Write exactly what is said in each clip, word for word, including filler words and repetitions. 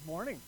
morning.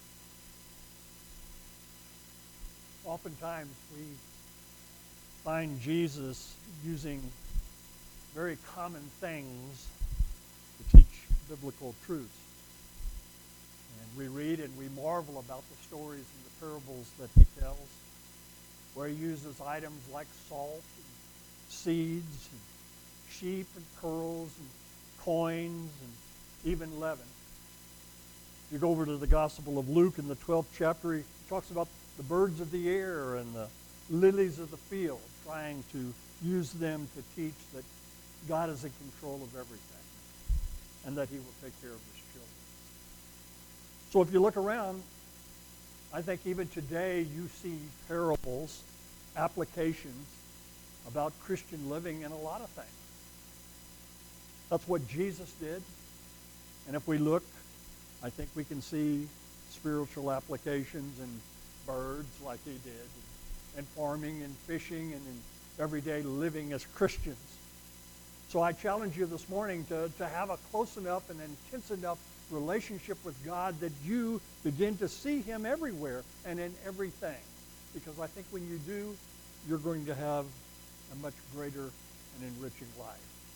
Oftentimes we find Jesus using very common things to teach biblical truths. And we read and we marvel about the stories and the parables that he tells, where he uses items like salt and seeds and sheep and pearls and coins and even leaven. You go over to the Gospel of Luke in the twelfth chapter, he talks about the birds of the air and the lilies of the field, trying to use them to teach that God is in control of everything and that he will take care of his children. So if you look around, I think even today you see parables, applications about Christian living in a lot of things. That's what Jesus did. And if we look, I think we can see spiritual applications in birds like he did, and farming and fishing and in everyday living as Christians. So I challenge you this morning to, to have a close enough and intense enough relationship with God that you begin to see him everywhere and in everything. Because I think when you do, you're going to have a much greater and enriching life.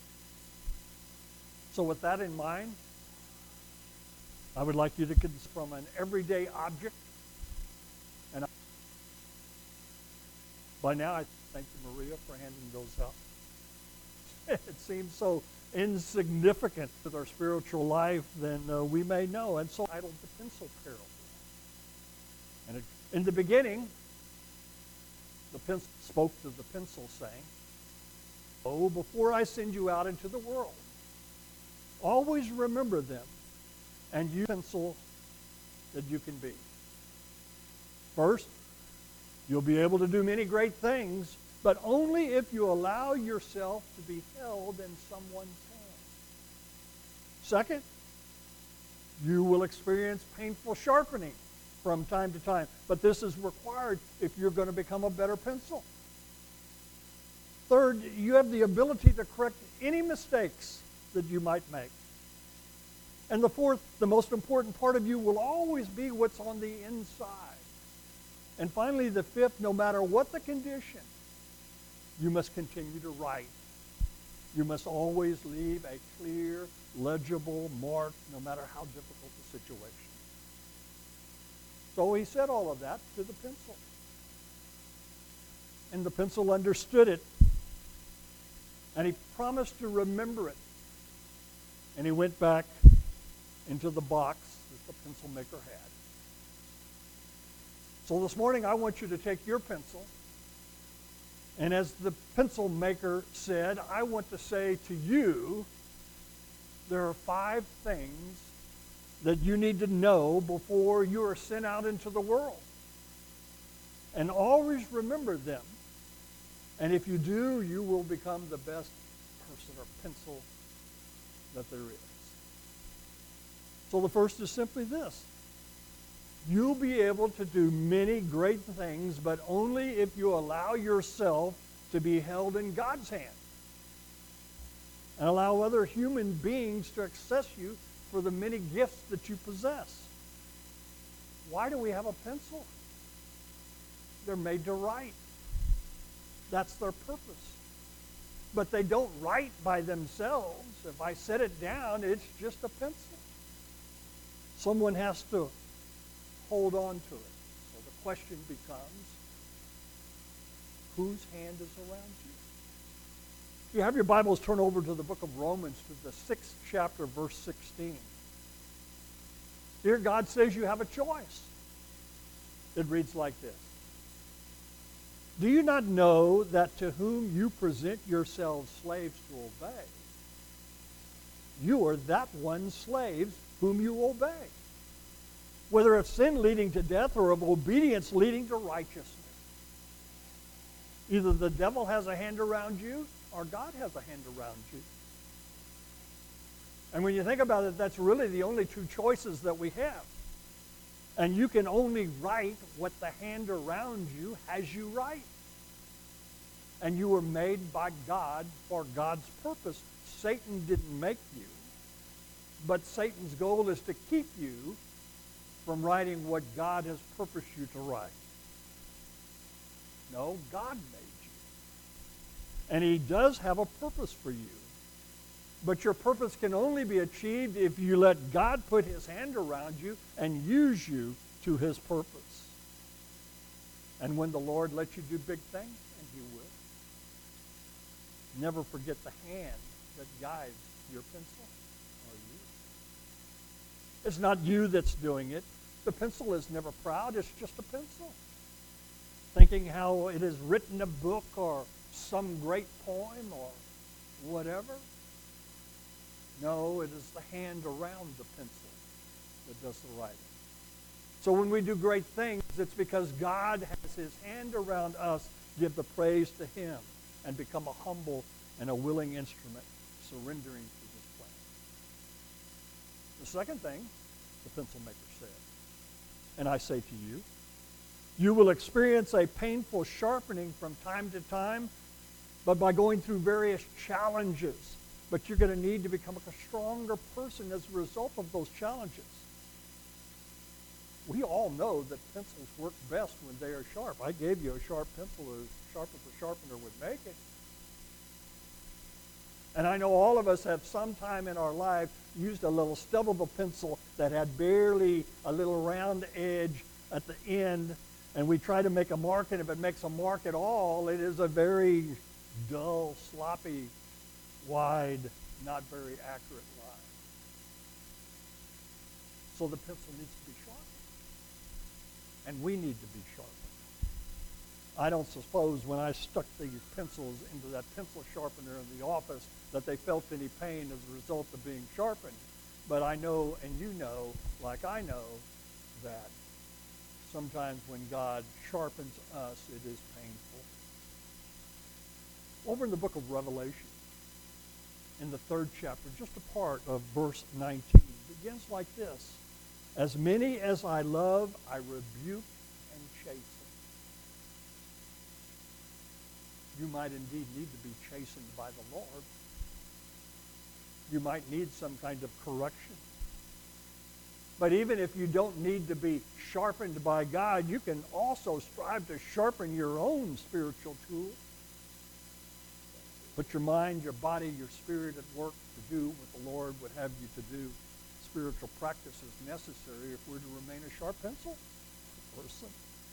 So with that in mind, I would like you to consider from an everyday object. And by now, I thank you, Maria, for handing those out. It seems so insignificant with our spiritual life than uh, we may know. And so I titled the pencil parable. And it, in the beginning, the pencil spoke to the pencil, saying, "Oh, before I send you out into the world, always remember them, and use the pencil that you can be. First, you'll be able to do many great things, but only if you allow yourself to be held in someone's hand. Second, you will experience painful sharpening from time to time, but this is required if you're going to become a better pencil. Third, you have the ability to correct any mistakes that you might make. And the fourth, the most important part of you will always be what's on the inside. And finally, the fifth, no matter what the condition, you must continue to write. You must always leave a clear, legible mark, no matter how difficult the situation. So he said all of that to the pencil. And the pencil understood it. And he promised to remember it. And he went back into the box that the pencil maker had. So this morning I want you to take your pencil, and as the pencil maker said, I want to say to you, there are five things that you need to know before you are sent out into the world. And always remember them. And if you do, you will become the best person or pencil that there is. So the first is simply this. You'll be able to do many great things, but only if you allow yourself to be held in God's hand and allow other human beings to access you for the many gifts that you possess. Why do we have a pencil? They're made to write. That's their purpose. But they don't write by themselves. If I set it down, it's just a pencil. Someone has to hold on to it. So the question becomes, whose hand is around you? If you have your Bibles, turn over to the book of Romans, to the sixth chapter, verse sixteen. Here God says you have a choice. It reads like this. Do you not know that to whom you present yourselves slaves to obey, you are that one slaves whom you obey, whether of sin leading to death or of obedience leading to righteousness? Either the devil has a hand around you or God has a hand around you. And when you think about it, that's really the only two choices that we have. And you can only write what the hand around you has you write. And you were made by God for God's purpose. Satan didn't make you, but Satan's goal is to keep you from writing what God has purposed you to write. No, God made you. And he does have a purpose for you. But your purpose can only be achieved if you let God put his hand around you and use you to his purpose. And when the Lord lets you do big things, and he will, never forget the hand that guides your pencil or you. It's not you that's doing it. The pencil is never proud. It's just a pencil. Thinking how it has written a book or some great poem or whatever. No, it is the hand around the pencil that does the writing. So when we do great things, it's because God has his hand around us, give the praise to him, and become a humble and a willing instrument, surrendering to his plan. The second thing the pencil maker said, and I say to you, you will experience a painful sharpening from time to time, but by going through various challenges. But you're going to need to become a stronger person as a result of those challenges. We all know that pencils work best when they are sharp. I gave you a sharp pencil as sharp as a sharpener would make it. And I know all of us have sometime in our life used a little stub of a pencil that had barely a little round edge at the end, and we try to make a mark, and if it makes a mark at all, it is a very dull, sloppy, wide, not very accurate line. So the pencil needs to be sharpened. And we need to be sharpened. I don't suppose when I stuck these pencils into that pencil sharpener in the office that they felt any pain as a result of being sharpened. But I know, and you know, like I know, that sometimes when God sharpens us, it is painful. Over in the book of Revelation, in the third chapter, just a part of verse nineteen, begins like this. As many as I love, I rebuke and chasten. You might indeed need to be chastened by the Lord. You might need some kind of correction. But even if you don't need to be sharpened by God, you can also strive to sharpen your own spiritual tools. Put your mind, your body, your spirit at work to do what the Lord would have you to do. Spiritual practice is necessary if we're to remain a sharp pencil person.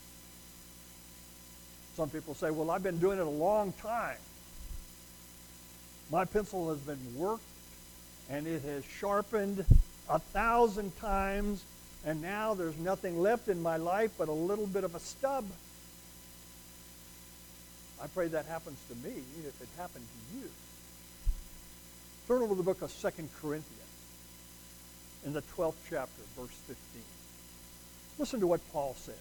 Some people say, well, I've been doing it a long time. My pencil has been worked and it has sharpened a thousand times, and now there's nothing left in my life but a little bit of a stub. I pray that happens to me if it happened to you. Turn over the book of Second Corinthians in the twelfth chapter, verse fifteen. Listen to what Paul says.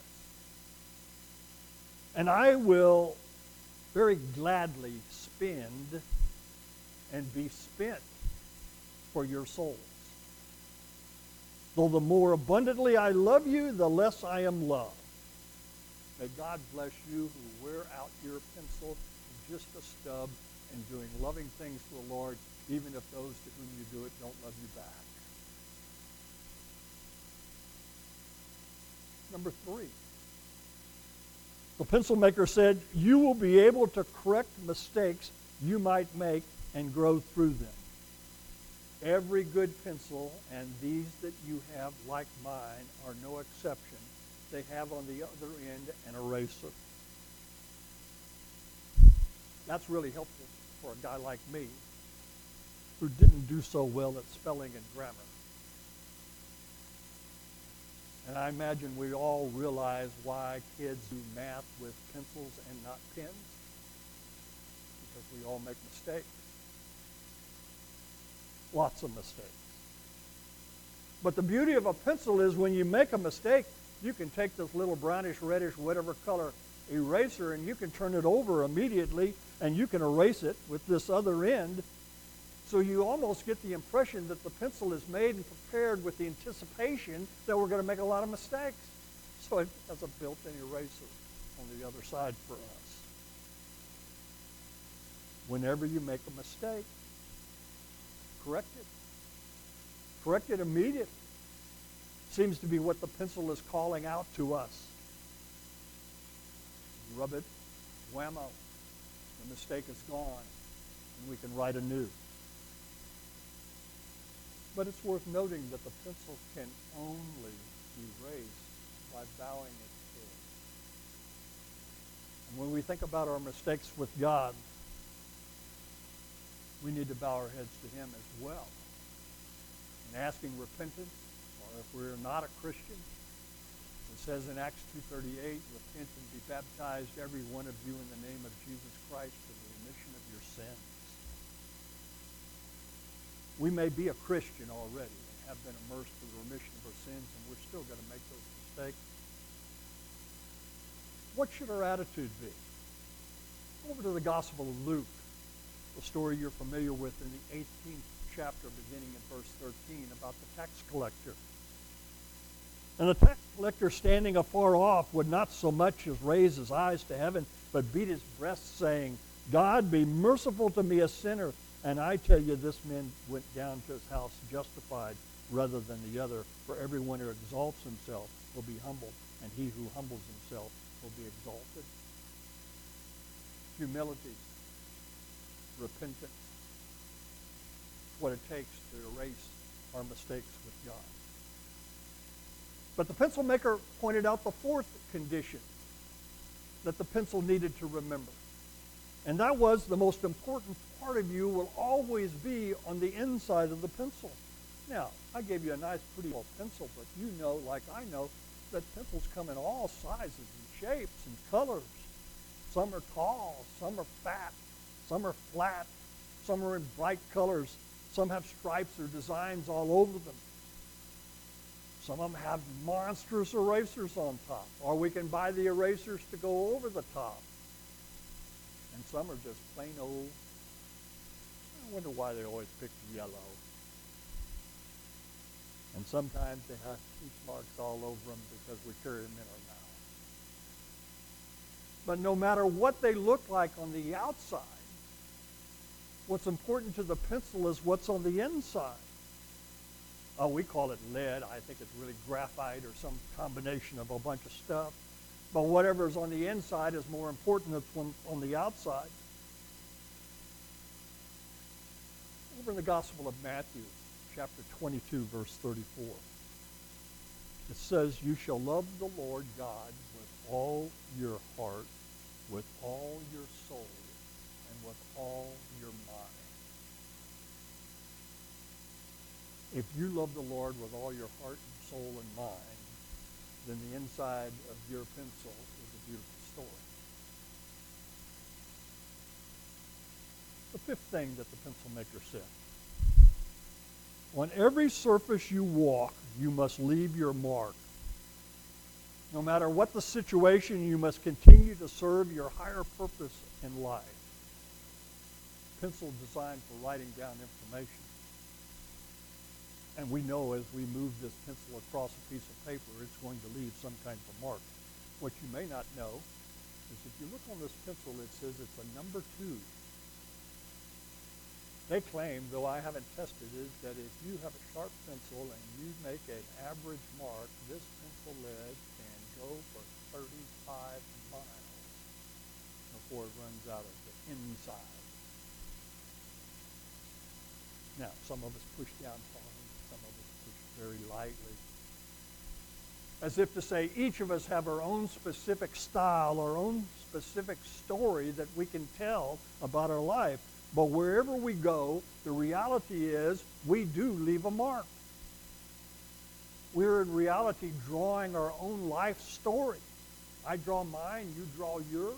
And I will very gladly spend and be spent for your souls. Though the more abundantly I love you, the less I am loved. May God bless you who wear out your pencil to just a stub and doing loving things to the Lord, even if those to whom you do it don't love you back. Number three. The pencil maker said, you will be able to correct mistakes you might make and grow through them. Every good pencil, and these that you have like mine are no exception, they have on the other end an eraser. That's really helpful for a guy like me who didn't do so well at spelling and grammar. And I imagine we all realize why kids do math with pencils and not pens, because we all make mistakes. Lots of mistakes. But the beauty of a pencil is when you make a mistake, you can take this little brownish, reddish, whatever color eraser, and you can turn it over immediately, and you can erase it with this other end. So you almost get the impression that the pencil is made and prepared with the anticipation that we're going to make a lot of mistakes. So it has a built-in eraser on the other side for us. Whenever you make a mistake, correct it. Correct it immediately. Seems to be what the pencil is calling out to us. Rub it, whammo. The mistake is gone, and we can write anew. But it's worth noting that the pencil can only erase by bowing its head. And when we think about our mistakes with God, we need to bow our heads to him as well. And asking repentance, or if we're not a Christian, it says in Acts two thirty-eight, repent and be baptized, every one of you, in the name of Jesus Christ for the remission of your sins. We may be a Christian already and have been immersed for the remission of our sins, and we're still going to make those mistakes. What should our attitude be? Over to the Gospel of Luke, the story you're familiar with in the eighteenth chapter, beginning in verse thirteen, about the tax collector. And the tax collector, standing afar off, would not so much as raise his eyes to heaven, but beat his breast, saying, God, be merciful to me, a sinner. And I tell you, this man went down to his house justified rather than the other. For everyone who exalts himself will be humbled, and he who humbles himself will be exalted. Humility, repentance, what it takes to erase our mistakes with God. But the pencil maker pointed out the fourth condition that the pencil needed to remember. And that was, the most important part of you will always be on the inside of the pencil. Now, I gave you a nice, pretty old pencil, but you know, like I know, that pencils come in all sizes and shapes and colors. Some are tall, some are fat, some are flat, some are in bright colors, some have stripes or designs all over them. Some of them have monstrous erasers on top, or we can buy the erasers to go over the top. And some are just plain old. I wonder why they always pick yellow. And sometimes they have teeth marks all over them because we carry them in our mouth. But no matter what they look like on the outside, what's important to the pencil is what's on the inside. Oh, we call it lead. I think it's really graphite or some combination of a bunch of stuff. But whatever's on the inside is more important than on the outside. Over in the Gospel of Matthew, chapter twenty-two, verse thirty-four, it says, you shall love the Lord God with all your heart, with all your soul, and with all your mind. If you love the Lord with all your heart and soul and mind, then the inside of your pencil is a beautiful story. The fifth thing that the pencil maker said, on every surface you walk, you must leave your mark. No matter what the situation, you must continue to serve your higher purpose in life. Pencil designed for writing down information. And we know as we move this pencil across a piece of paper, it's going to leave some kind of a mark. What you may not know is if you look on this pencil, it says it's a number two. They claim, though I haven't tested it, that if you have a sharp pencil and you make an average mark, this pencil lead can go for thirty-five miles before it runs out of the inside. Now, some of us push down hard. Some of us push very lightly. As if to say, each of us have our own specific style, our own specific story that we can tell about our life. But wherever we go, the reality is we do leave a mark. We're in reality drawing our own life story. I draw mine, you draw yours.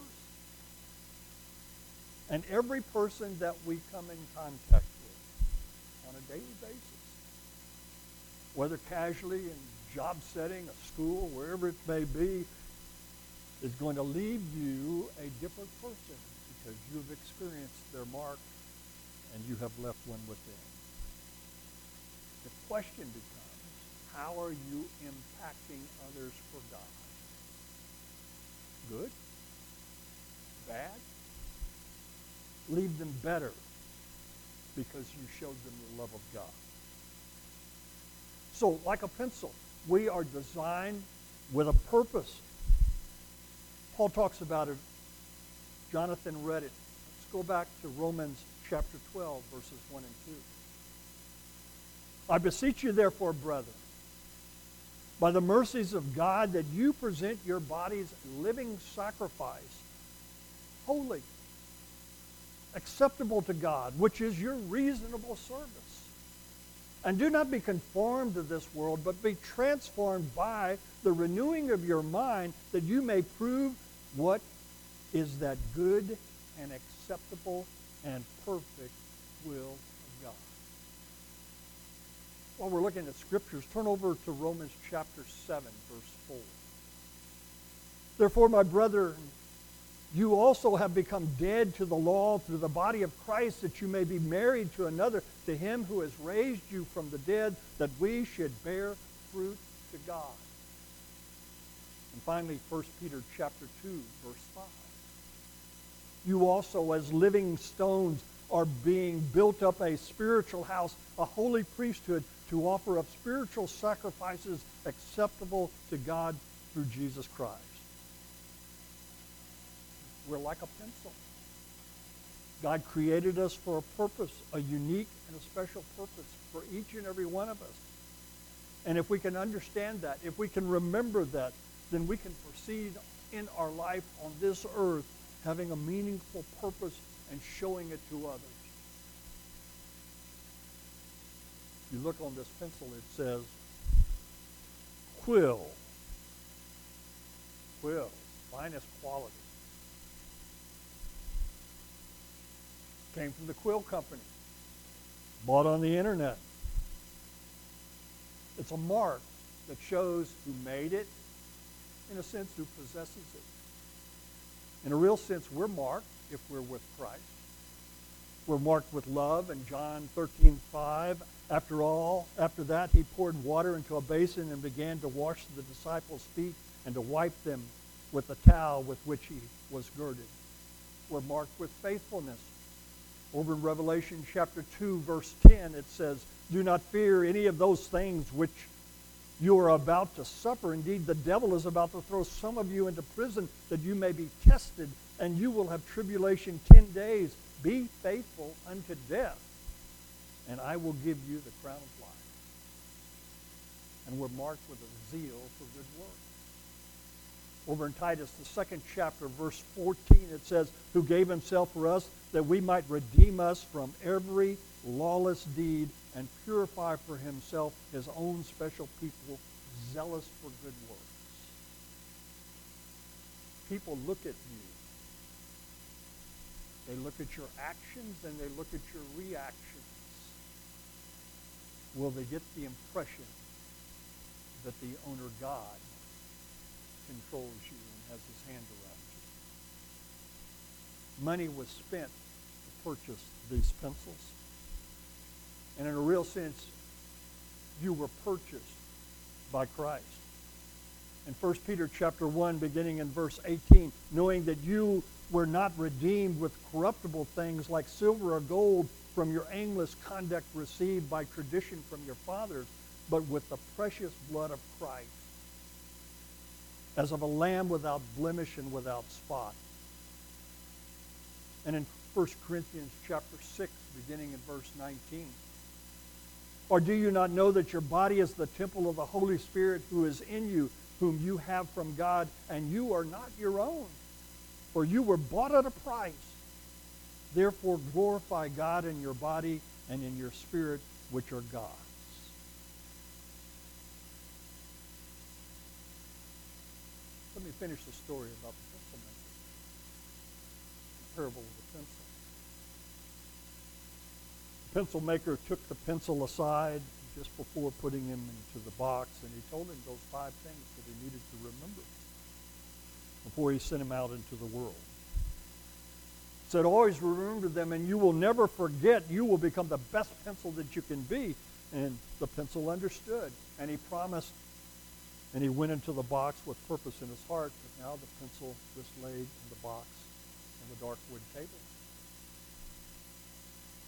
And every person that we come in contact with on a daily basis, whether casually in a job setting, a school, wherever it may be, is going to leave you a different person because you've experienced their mark and you have left one within. The question becomes, how are you impacting others for God? Good? Bad? Leave them better because you showed them the love of God. So, like a pencil, We are designed with a purpose. Paul talks about it. Jonathan read it. Let's go back to Romans chapter twelve, verses one and two. I beseech you, therefore, brethren, by the mercies of God, that you present your bodies a living sacrifice, holy, acceptable to God, which is your reasonable service. And do not be conformed to this world, but be transformed by the renewing of your mind, that you may prove what is that good and acceptable and perfect will of God. While we're looking at scriptures, turn over to Romans chapter seven, verse four. Therefore, my brethren, you also have become dead to the law through the body of Christ, that you may be married to another, to him who has raised you from the dead, that we should bear fruit to God. And finally, First Peter chapter two, verse five. You also, as living stones, are being built up a spiritual house, a holy priesthood, to offer up spiritual sacrifices acceptable to God through Jesus Christ. We're like a pencil. God created us for a purpose, a unique and a special purpose for each and every one of us. And if we can understand that, if we can remember that, then we can proceed in our life on this earth having a meaningful purpose and showing it to others. You look on this pencil, it says Quill. Quill, finest quality. Came from the Quill Company. Bought on the internet. It's a mark that shows who made it, in a sense, who possesses it. In a real sense, we're marked if we're with Christ. We're marked with love in John thirteen five. After all, after that, he poured water into a basin and began to wash the disciples' feet and to wipe them with the towel with which he was girded. We're marked with faithfulness. Over in Revelation chapter two, verse ten, it says, do not fear any of those things which you are about to suffer. Indeed, the devil is about to throw some of you into prison that you may be tested, and you will have tribulation ten days. Be faithful unto death, and I will give you the crown of life. And we're marked with a zeal for good work. Over in Titus, the second chapter, verse fourteen, it says, who gave himself for us that we might redeem us from every lawless deed and purify for himself his own special people, zealous for good works. People look at you. They look at your actions and they look at your reactions. Will they get the impression that the owner God controls you and has his hand around you? Money was spent to purchase these pencils. And in a real sense, you were purchased by Christ. In First Peter chapter one, beginning in verse eighteen, knowing that you were not redeemed with corruptible things like silver or gold from your aimless conduct received by tradition from your fathers, but with the precious blood of Christ, as of a lamb without blemish and without spot. And in First Corinthians chapter six, beginning in verse nineteen, or do you not know that your body is the temple of the Holy Spirit who is in you, whom you have from God, and you are not your own? For you were bought at a price. Therefore glorify God in your body and in your spirit, which are God's. Let me finish the story about the pencil maker. The parable of the pencil. The pencil maker took the pencil aside just before putting him into the box, and he told him those five things that he needed to remember before he sent him out into the world. He said, always remember them, and you will never forget. You will become the best pencil that you can be. And the pencil understood, and he promised, and he went into the box with purpose in his heart, but now the pencil just laid in the box on the dark wood table.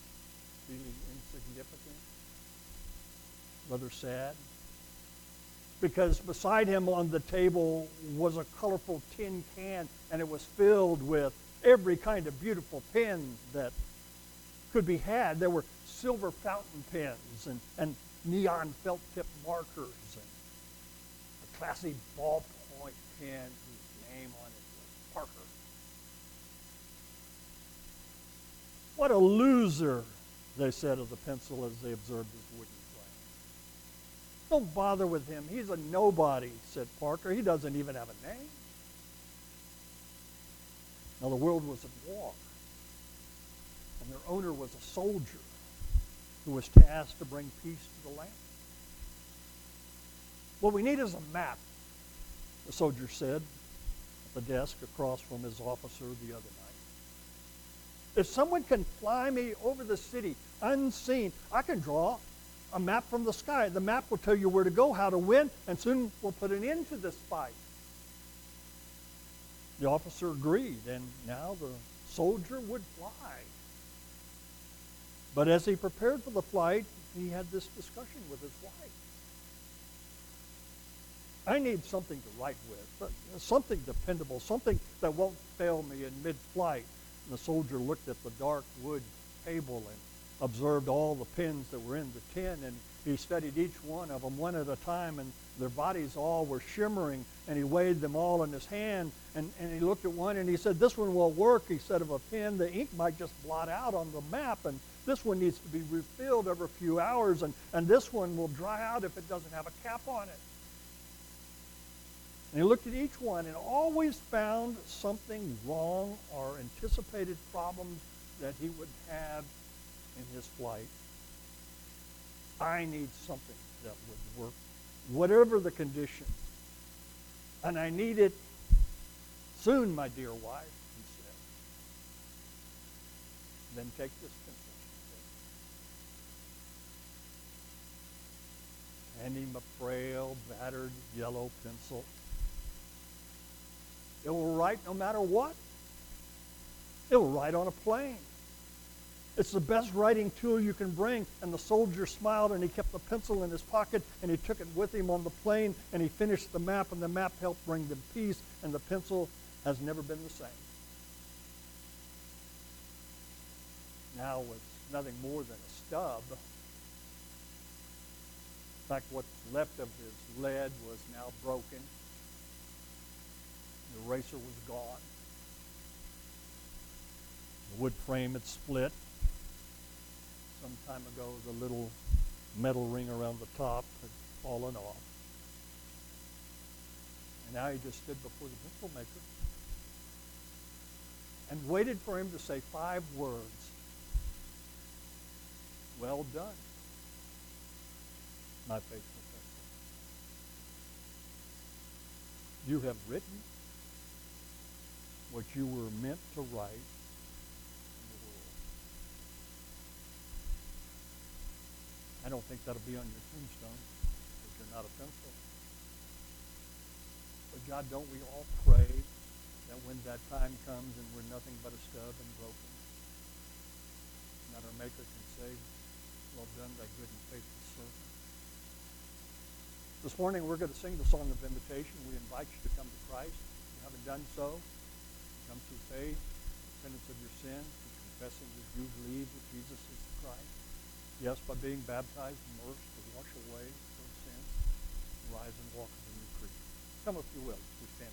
Feeling insignificant, rather sad. because beside him on the table was a colorful tin can, and it was filled with every kind of beautiful pen that could be had. There were silver fountain pens and, and neon felt-tip markers and a classy ballpoint pen whose name on it was Parker. What a loser, they said of the pencil as they observed his wooden frame. Don't bother with him. He's a nobody, said Parker. He doesn't even have a name. Now, the world was at war, and their owner was a soldier who was tasked to bring peace to the land. What we need is a map, the soldier said at the desk across from his officer the other night. If someone can fly me over the city unseen, I can draw a map from the sky. The map will tell you where to go, how to win, and soon we'll put an end to this fight. The officer agreed, and now the soldier would fly. But as he prepared for the flight, he had this discussion with his wife. I need something to write with, something dependable, something that won't fail me in mid-flight. And the soldier looked at the dark wood table and observed all the pens that were in the tin, and he studied each one of them one at a time, and their bodies all were shimmering, and he weighed them all in his hand, and, and he looked at one and he said, this one will work. He said of a pen, the ink might just blot out on the map, and this one needs to be refilled every few hours, and, and this one will dry out if it doesn't have a cap on it. And he looked at each one and always found something wrong or anticipated problems that he would have in his flight. I need something that would work, whatever the conditions. And I need it soon, my dear wife, he said. Then take this pencil, she said. Hand him a frail, battered yellow pencil. It will write no matter what. It will write on a plane. It's the best writing tool you can bring. And the soldier smiled, and he kept the pencil in his pocket, and he took it with him on the plane, and he finished the map, and the map helped bring them peace, and the pencil has never been the same. Now it's nothing more than a stub. In fact, what's left of his lead was now broken. The eraser was gone. The wood frame had split. Some time ago, the little metal ring around the top had fallen off. And now he just stood before the pencil maker and waited for him to say five words. Well done, my faithful pencil. You have written what you were meant to write in the world. I don't think that'll be on your tombstone if you're not a pencil. But God, don't we all pray that when that time comes and we're nothing but a stub and broken, that our Maker can say, well done, thy good and faithful servant. This morning we're going to sing the song of invitation. We invite you to come to Christ. If you haven't done so, come through faith, repentance of your sin, confessing that you believe that Jesus is the Christ. Yes, by being baptized, immersed to wash away those sins, rise and walk as a new creature. Come if you will, as we stand.